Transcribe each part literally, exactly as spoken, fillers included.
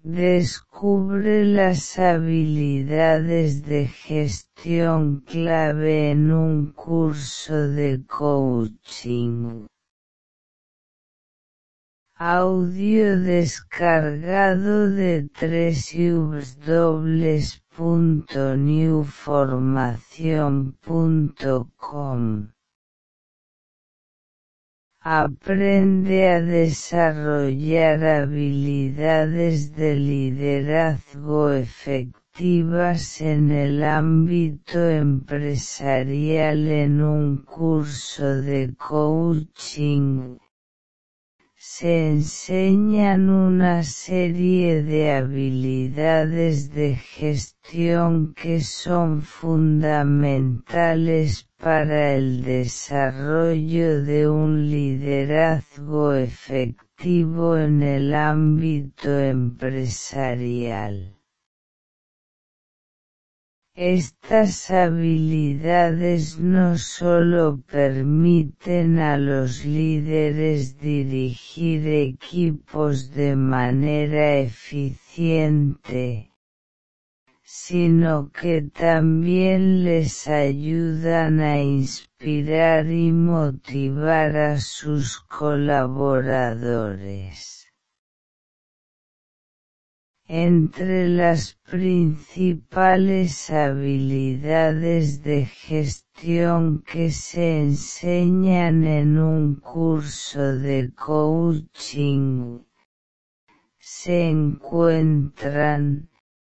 Descubre las habilidades de gestión clave en un curso de coaching. Audio descargado de doble u doble u doble u punto new formación punto com. Aprende a desarrollar habilidades de liderazgo efectivas en el ámbito empresarial en un curso de coaching. Se enseñan una serie de habilidades de gestión que son fundamentales para el desarrollo de un liderazgo efectivo en el ámbito empresarial. Estas habilidades no solo permiten a los líderes dirigir equipos de manera eficiente, sino que también les ayudan a inspirar y motivar a sus colaboradores. Entre las principales habilidades de gestión que se enseñan en un curso de coaching, se encuentran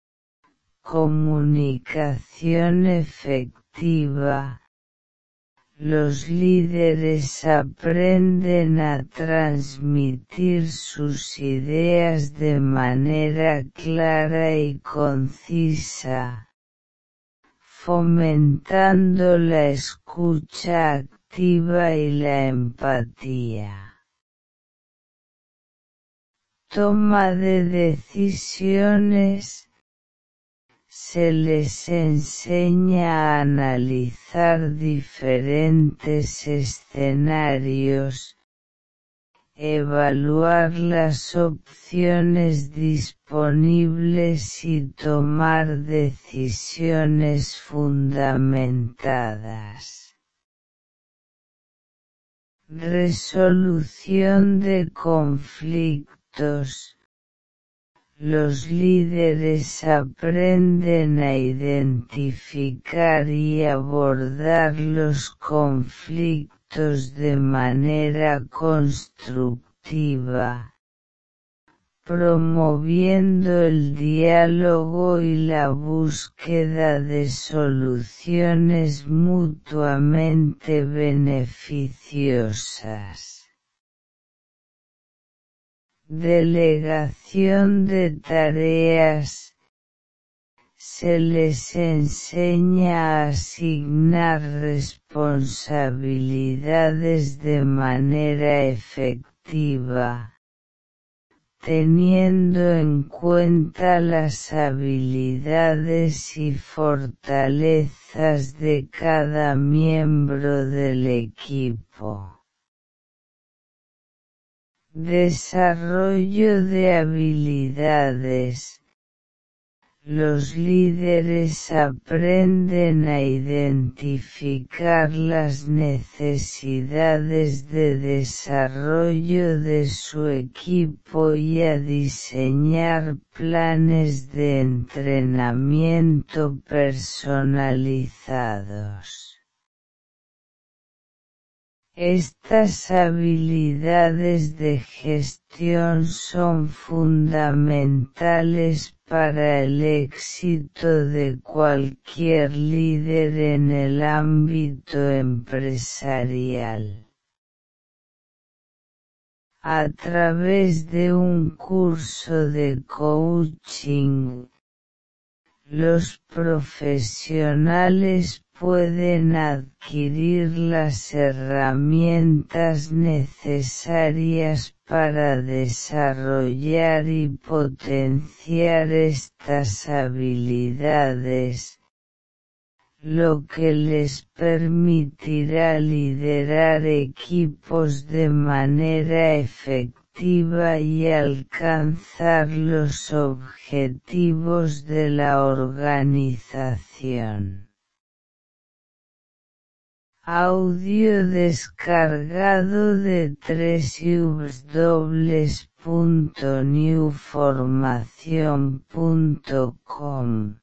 comunicación efectiva. Los líderes aprenden a transmitir sus ideas de manera clara y concisa, fomentando la escucha activa y la empatía. Toma de decisiones. Se les enseña a analizar diferentes escenarios, evaluar las opciones disponibles y tomar decisiones fundamentadas. Resolución de conflictos. Los líderes aprenden a identificar y abordar los conflictos de manera constructiva, promoviendo el diálogo y la búsqueda de soluciones mutuamente beneficiosas. Delegación de tareas. Se les enseña a asignar responsabilidades de manera efectiva, teniendo en cuenta las habilidades y fortalezas de cada miembro del equipo. Desarrollo de habilidades. Los líderes aprenden a identificar las necesidades de desarrollo de su equipo y a diseñar planes de entrenamiento personalizados. Estas habilidades de gestión son fundamentales para el éxito de cualquier líder en el ámbito empresarial. A través de un curso de coaching, los profesionales pueden adquirir las herramientas necesarias para desarrollar y potenciar estas habilidades, lo que les permitirá liderar equipos de manera efectiva efectiva y alcanzar los objetivos de la organización. Audio descargado de doble u doble u doble u punto new formación punto com.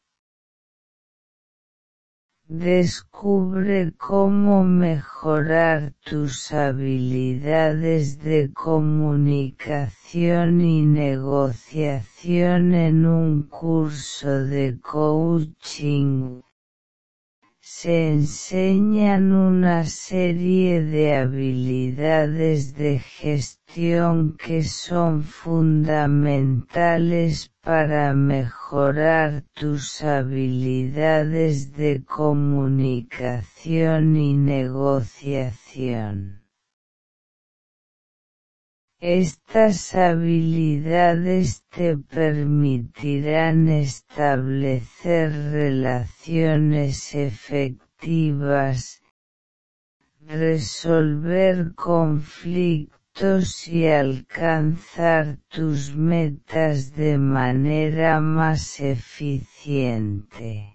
Descubre cómo mejorar tus habilidades de comunicación y negociación en un curso de coaching. Se enseñan una serie de habilidades de gestión que son fundamentales para mejorar tus habilidades de comunicación y negociación. Estas habilidades te permitirán establecer relaciones efectivas, resolver conflictos y alcanzar tus metas de manera más eficiente.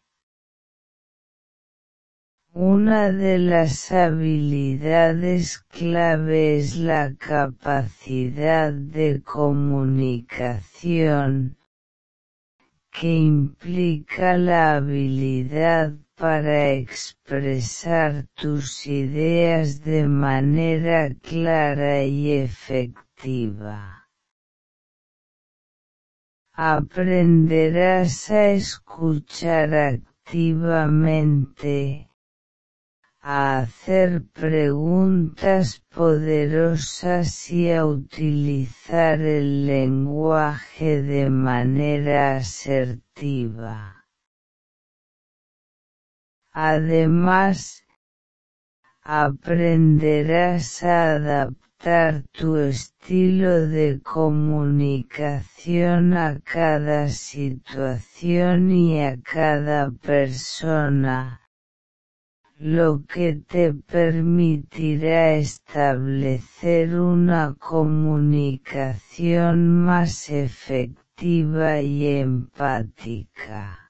Una de las habilidades clave es la capacidad de comunicación, que implica la habilidad para expresar tus ideas de manera clara y efectiva. Aprenderás a escuchar activamente, a hacer preguntas poderosas y a utilizar el lenguaje de manera asertiva. Además, aprenderás a adaptar tu estilo de comunicación a cada situación y a cada persona, lo que te permitirá establecer una comunicación más efectiva y empática.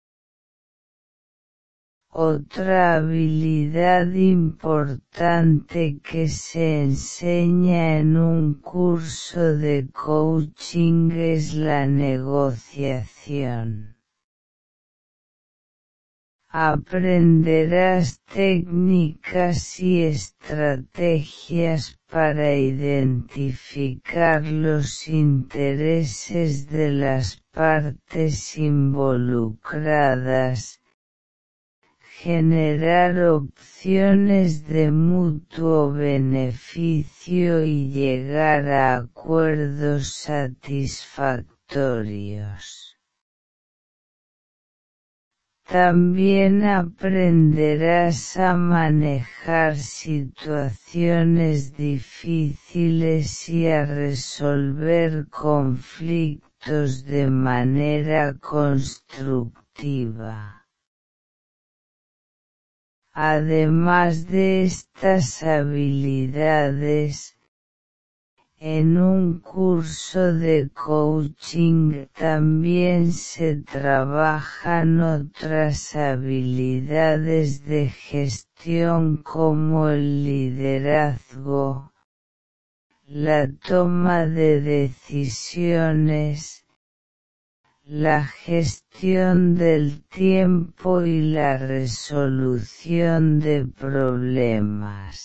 Otra habilidad importante que se enseña en un curso de coaching es la negociación. Aprenderás técnicas y estrategias para identificar los intereses de las partes involucradas, generar opciones de mutuo beneficio y llegar a acuerdos satisfactorios. También aprenderás a manejar situaciones difíciles y a resolver conflictos de manera constructiva. Además de estas habilidades, en un curso de coaching también se trabajan otras habilidades de gestión como el liderazgo, la toma de decisiones, la gestión del tiempo y la resolución de problemas.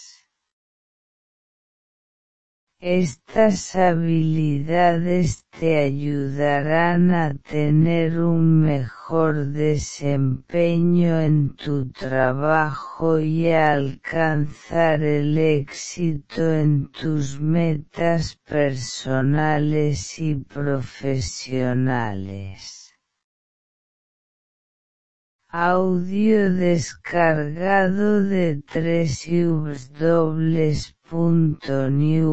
Estas habilidades te ayudarán a tener un mejor desempeño en tu trabajo y a alcanzar el éxito en tus metas personales y profesionales. Audio descargado de doble u doble u doble u punto new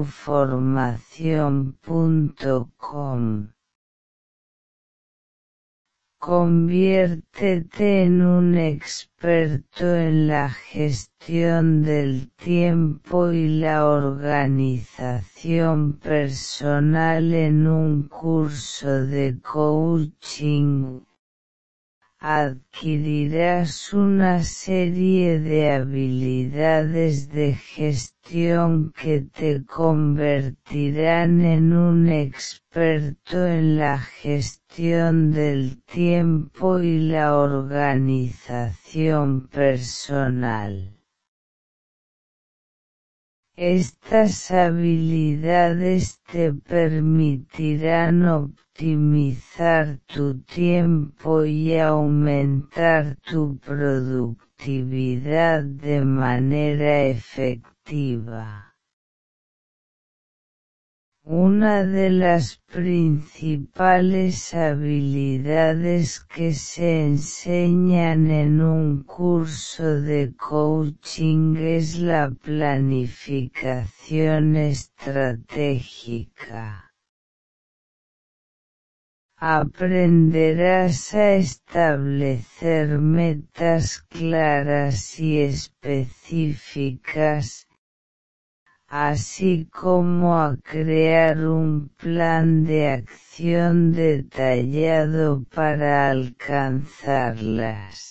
formación punto com. Conviértete en un experto en la gestión del tiempo y la organización personal en un curso de coaching. Adquirirás una serie de habilidades de gestión que te convertirán en un experto en la gestión del tiempo y la organización personal. Estas habilidades te permitirán optimizar tu tiempo y aumentar tu productividad de manera efectiva. Una de las principales habilidades que se enseñan en un curso de coaching es la planificación estratégica. Aprenderás a establecer metas claras y específicas, así como a crear un plan de acción detallado para alcanzarlas.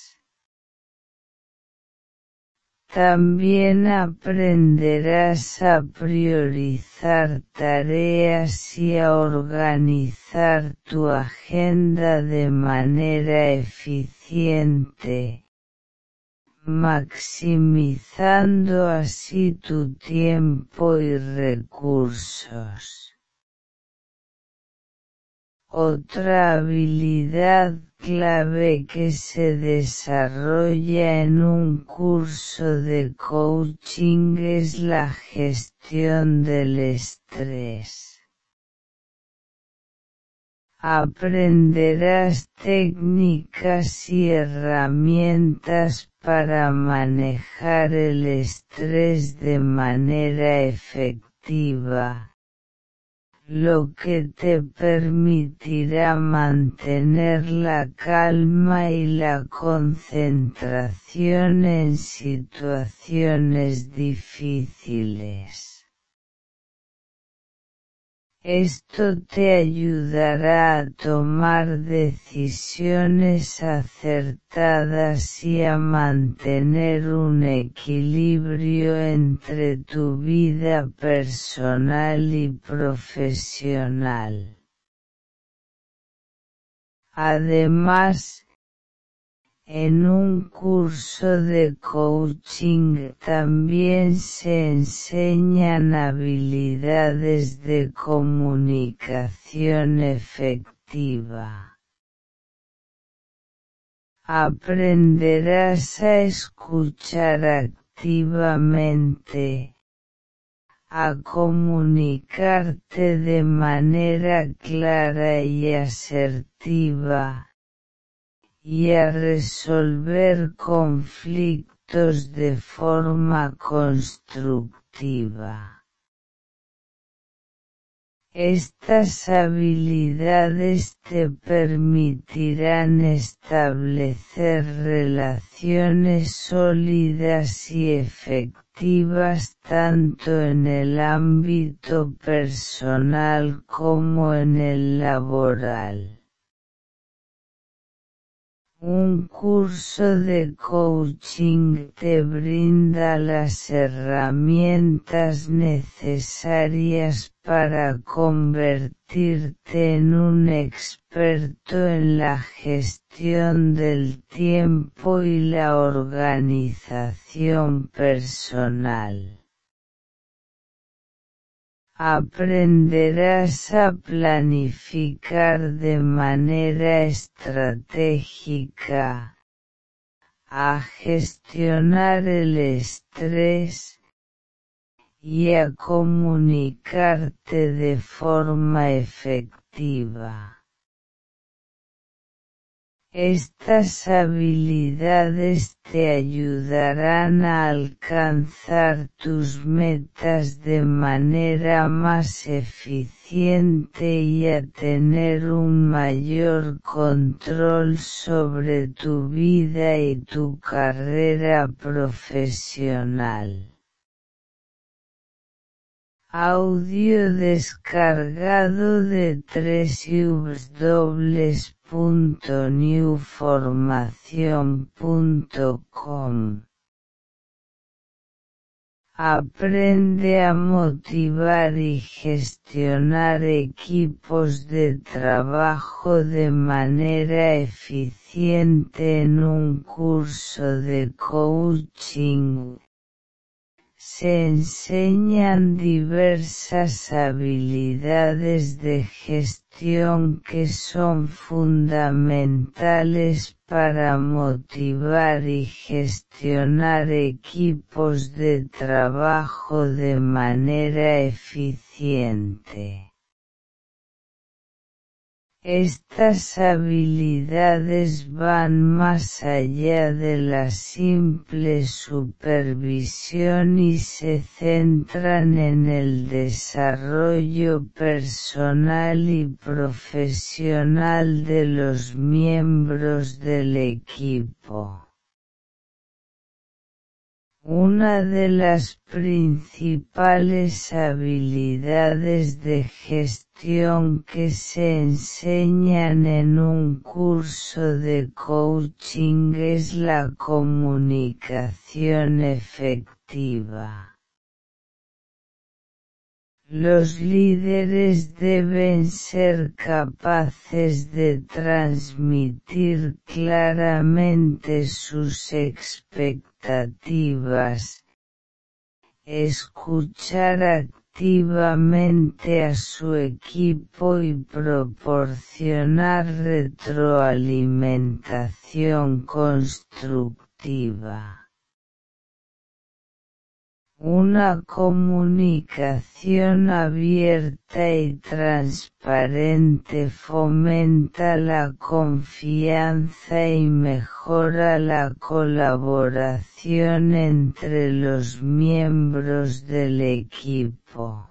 También aprenderás a priorizar tareas y a organizar tu agenda de manera eficiente, maximizando así tu tiempo y recursos. Otra habilidad clave que se desarrolla en un curso de coaching es la gestión del estrés. Aprenderás técnicas y herramientas para manejar el estrés de manera efectiva, lo que te permitirá mantener la calma y la concentración en situaciones difíciles. Esto te ayudará a tomar decisiones acertadas y a mantener un equilibrio entre tu vida personal y profesional. Además, en un curso de coaching también se enseñan habilidades de comunicación efectiva. Aprenderás a escuchar activamente, a comunicarte de manera clara y asertiva, y a resolver conflictos de forma constructiva. Estas habilidades te permitirán establecer relaciones sólidas y efectivas tanto en el ámbito personal como en el laboral. Un curso de coaching te brinda las herramientas necesarias para convertirte en un experto en la gestión del tiempo y la organización personal. Aprenderás a planificar de manera estratégica, a gestionar el estrés y a comunicarte de forma efectiva. Estas habilidades te ayudarán a alcanzar tus metas de manera más eficiente y a tener un mayor control sobre tu vida y tu carrera profesional. Audio descargado de w w w punto new formación punto com. Aprende a motivar y gestionar equipos de trabajo de manera eficiente en un curso de coaching. Se enseñan diversas habilidades de gestión que son fundamentales para motivar y gestionar equipos de trabajo de manera eficiente. Estas habilidades van más allá de la simple supervisión y se centran en el desarrollo personal y profesional de los miembros del equipo. Una de las principales habilidades de gestión que se enseñan en un curso de coaching es la comunicación efectiva. Los líderes deben ser capaces de transmitir claramente sus expectativas, escuchar activamente a su equipo y proporcionar retroalimentación constructiva. Una comunicación abierta y transparente fomenta la confianza y mejora la colaboración entre los miembros del equipo.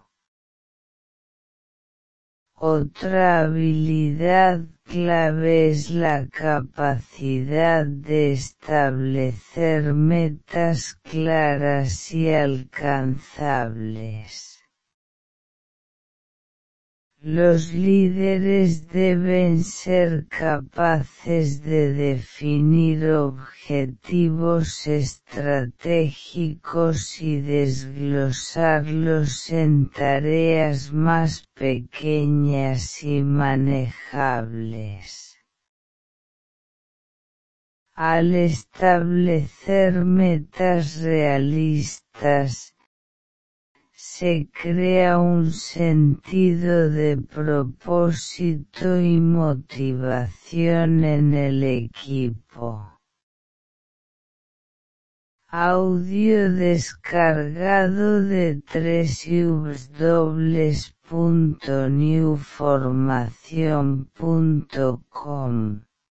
Otra habilidad clave es la capacidad de establecer metas claras y alcanzables. Los líderes deben ser capaces de definir objetivos estratégicos y desglosarlos en tareas más pequeñas y manejables. Al establecer metas realistas, se crea un sentido de propósito y motivación en el equipo. Audio descargado de w w w punto new formación punto com.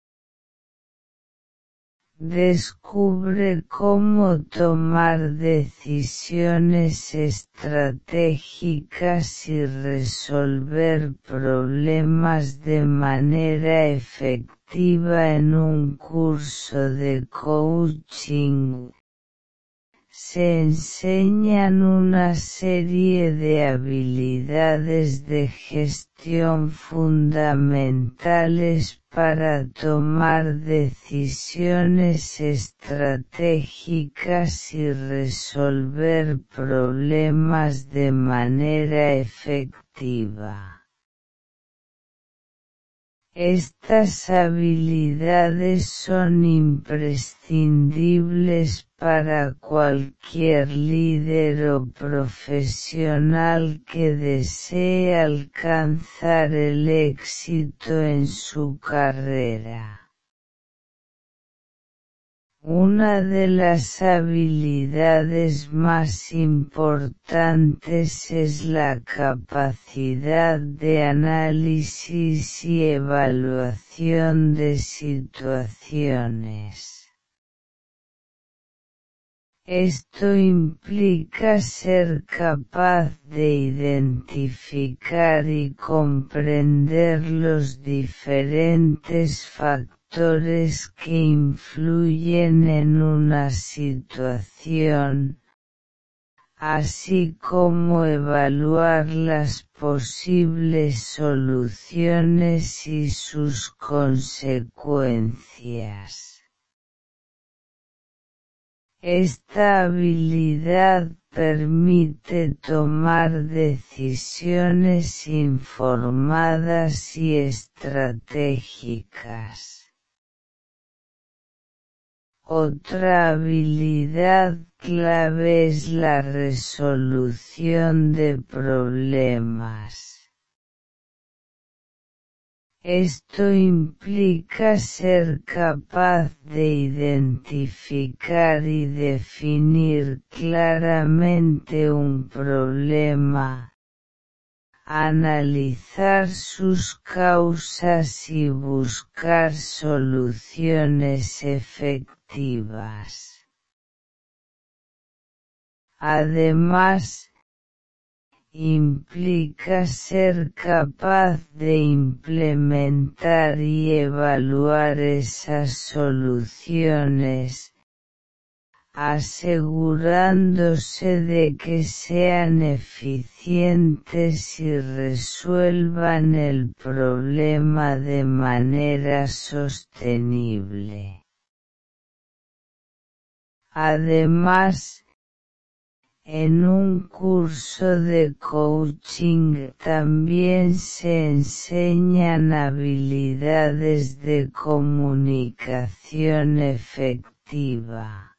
Descubre cómo tomar decisiones estratégicas y resolver problemas de manera efectiva en un curso de coaching. Se enseñan una serie de habilidades de gestión fundamentales para tomar decisiones estratégicas y resolver problemas de manera efectiva. Estas habilidades son imprescindibles para cualquier líder o profesional que desee alcanzar el éxito en su carrera. Una de las habilidades más importantes es la capacidad de análisis y evaluación de situaciones. Esto implica ser capaz de identificar y comprender los diferentes factores que influyen en una situación, así como evaluar las posibles soluciones y sus consecuencias. Esta habilidad permite tomar decisiones informadas y estratégicas. Otra habilidad clave es la resolución de problemas. Esto implica ser capaz de identificar y definir claramente un problema, analizar sus causas y buscar soluciones efectivas. Además, implica ser capaz de implementar y evaluar esas soluciones, asegurándose de que sean eficientes y resuelvan el problema de manera sostenible. Además, en un curso de coaching también se enseñan habilidades de comunicación efectiva.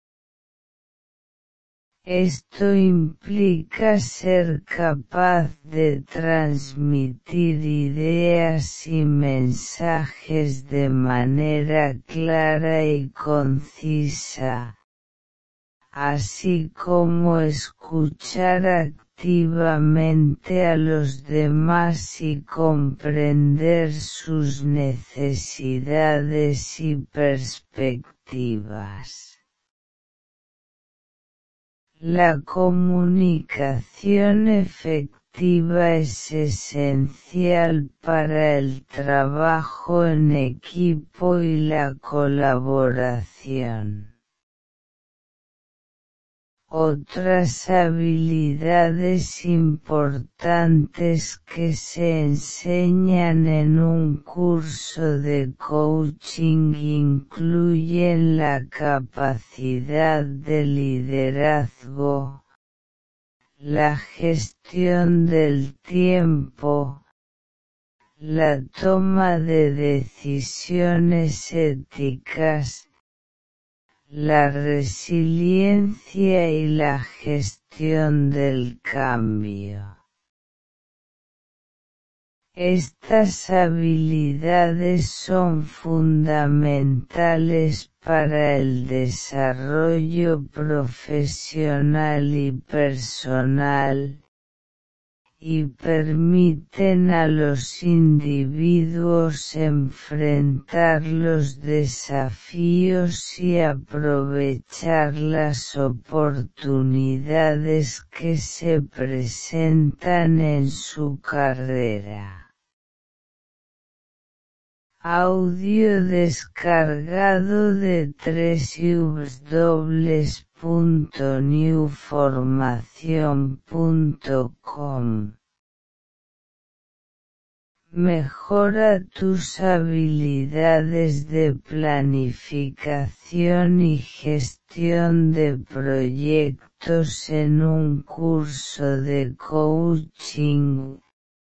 Esto implica ser capaz de transmitir ideas y mensajes de manera clara y concisa, así como escuchar activamente a los demás y comprender sus necesidades y perspectivas. La comunicación efectiva es esencial para el trabajo en equipo y la colaboración. Otras habilidades importantes que se enseñan en un curso de coaching incluyen la capacidad de liderazgo, la gestión del tiempo, la toma de decisiones éticas, la resiliencia y la gestión del cambio. Estas habilidades son fundamentales para el desarrollo profesional y personal, y permiten a los individuos enfrentar los desafíos y aprovechar las oportunidades que se presentan en su carrera. Audio descargado de doble u doble u doble u punto new formación punto com. Mejora tus habilidades de planificación y gestión de proyectos en un curso de coaching.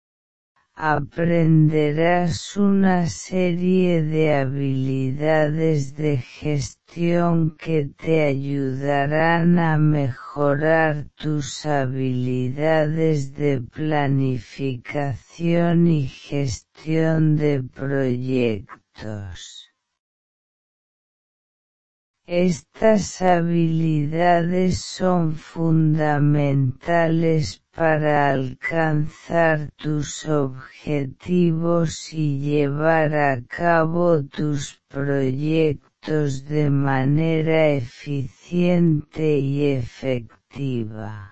Aprenderás una serie de habilidades de gestión que te ayudarán a mejorar tus habilidades de planificación y gestión de proyectos. Estas habilidades son fundamentales para alcanzar tus objetivos y llevar a cabo tus proyectos de manera eficiente y efectiva.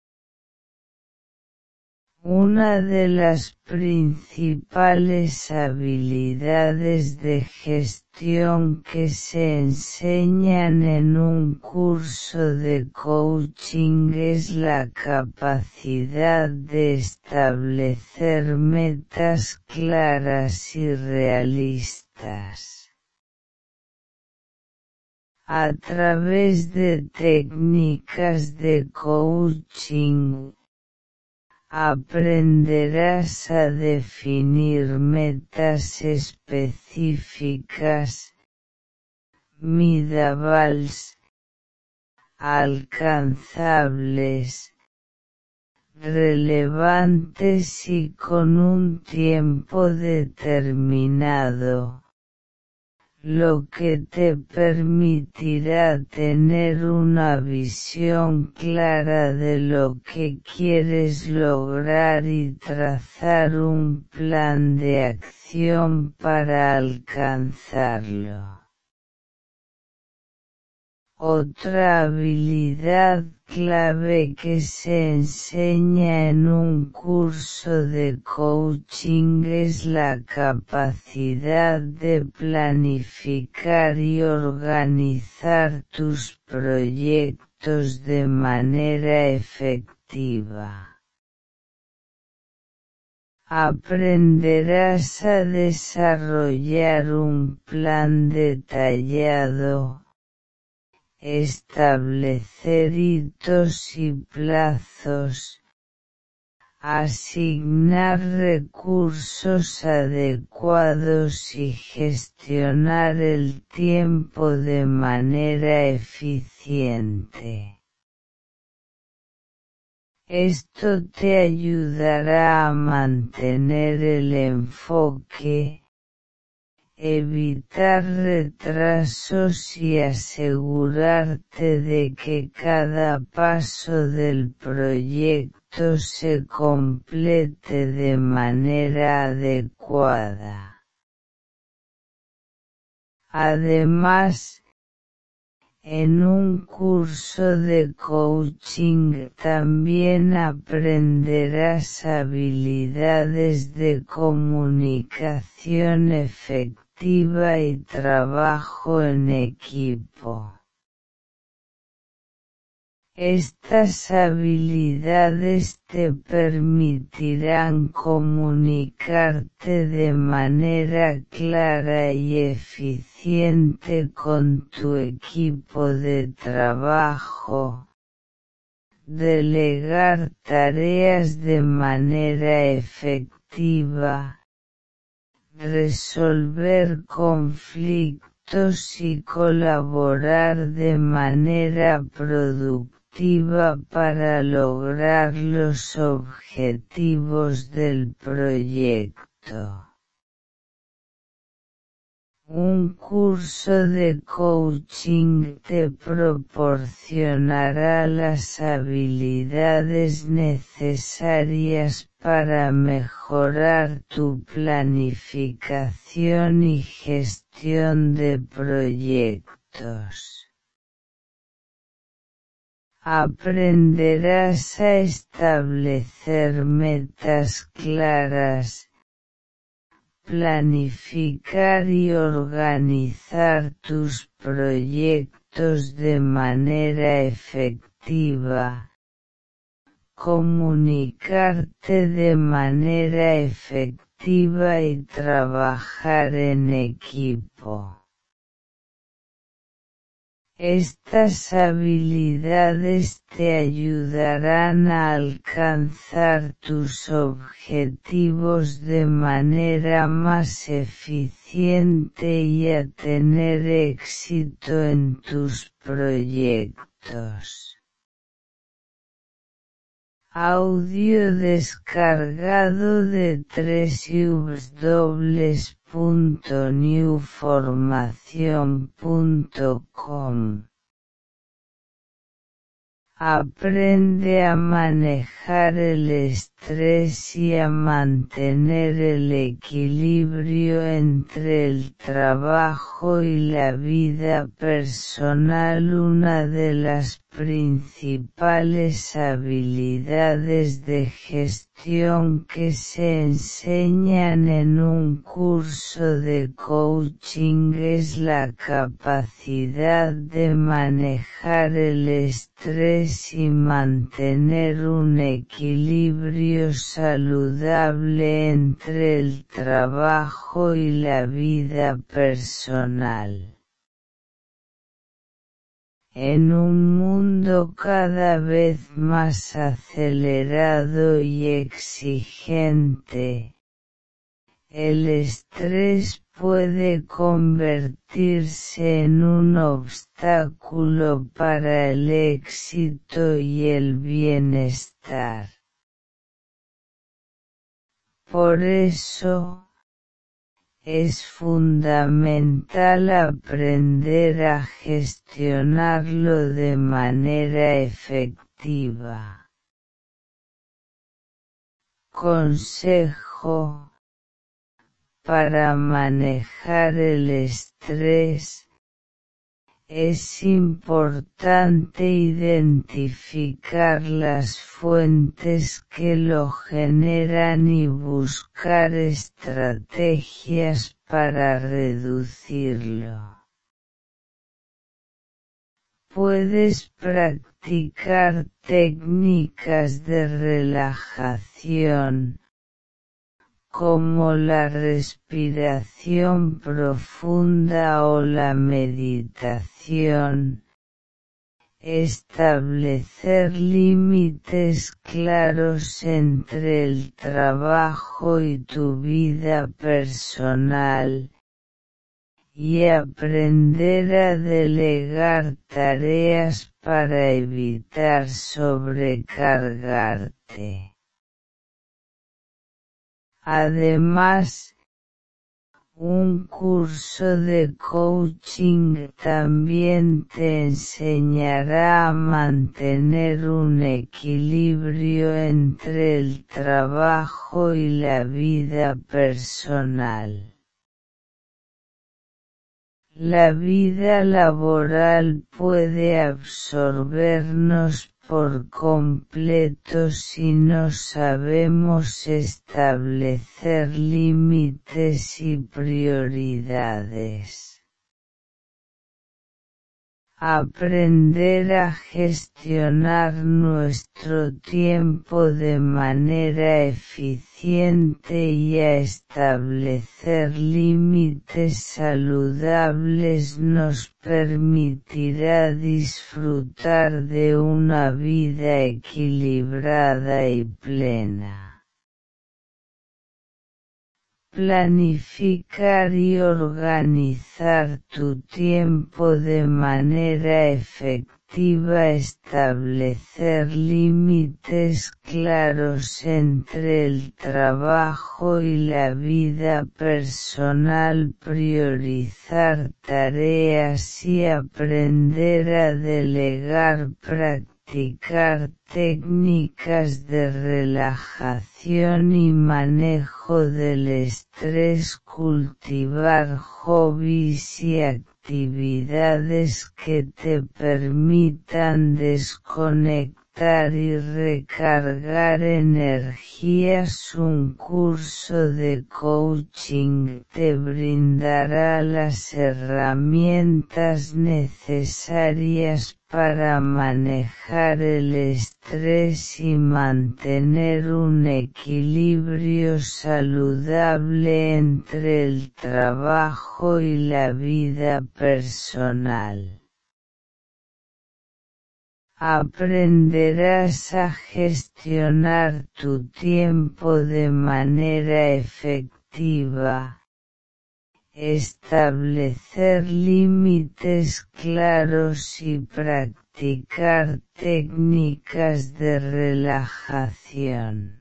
Una de las principales habilidades de gestión que se enseñan en un curso de coaching es la capacidad de establecer metas claras y realistas. A través de técnicas de coaching, aprenderás a definir metas específicas, medibles, alcanzables, relevantes y con un tiempo determinado, lo que te permitirá tener una visión clara de lo que quieres lograr y trazar un plan de acción para alcanzarlo. Otra habilidad clave que se enseña en un curso de coaching es la capacidad de planificar y organizar tus proyectos de manera efectiva. Aprenderás a desarrollar un plan detallado, establecer hitos y plazos, asignar recursos adecuados y gestionar el tiempo de manera eficiente. Esto te ayudará a mantener el enfoque, evitar retrasos y asegurarte de que cada paso del proyecto se complete de manera adecuada. Además, en un curso de coaching también aprenderás habilidades de comunicación efectiva y trabajo en equipo. Estas habilidades te permitirán comunicarte de manera clara y eficiente con tu equipo de trabajo, delegar tareas de manera efectiva, resolver conflictos y colaborar de manera productiva para lograr los objetivos del proyecto. Un curso de coaching te proporcionará las habilidades necesarias para mejorar tu planificación y gestión de proyectos. Aprenderás a establecer metas claras, planificar y organizar tus proyectos de manera efectiva, comunicarte de manera efectiva y trabajar en equipo. Estas habilidades te ayudarán a alcanzar tus objetivos de manera más eficiente y a tener éxito en tus proyectos. Audio descargado de w w w punto newformación punto com. Aprende a manejar el estrés y a mantener el equilibrio entre el trabajo y la vida personal. Una de las principales habilidades de gestión que se enseñan en un curso de coaching es la capacidad de manejar el estrés y mantener un equilibrio saludable entre el trabajo y la vida personal. En un mundo cada vez más acelerado y exigente, el estrés puede convertirse en un obstáculo para el éxito y el bienestar. Por eso, es fundamental aprender a gestionarlo de manera efectiva. Consejo: para manejar el estrés, es importante identificar las fuentes que lo generan y buscar estrategias para reducirlo. Puedes practicar técnicas de relajación, como la respiración profunda o la meditación, establecer límites claros entre el trabajo y tu vida personal, y aprender a delegar tareas para evitar sobrecargarte. Además, un curso de coaching también te enseñará a mantener un equilibrio entre el trabajo y la vida personal. La vida laboral puede absorbernos por completo si no sabemos establecer límites y prioridades. Aprender a gestionar nuestro tiempo de manera eficiente y a establecer límites saludables nos permitirá disfrutar de una vida equilibrada y plena. Planificar y organizar tu tiempo de manera efectiva, establecer límites claros entre el trabajo y la vida personal, priorizar tareas y aprender a delegar, practicar técnicas de relajación y manejo del estrés, cultivar hobbies y actividades que te permitan desconectar y recargar energías. Un curso de coaching te brindará las herramientas necesarias para manejar el estrés y mantener un equilibrio saludable entre el trabajo y la vida personal. Aprenderás a gestionar tu tiempo de manera efectiva, establecer límites claros y practicar practicar técnicas de relajación.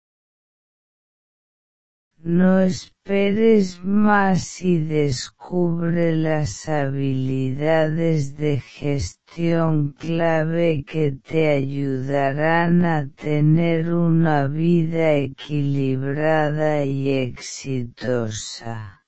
No esperes más y descubre las habilidades de gestión clave que te ayudarán a tener una vida equilibrada y exitosa.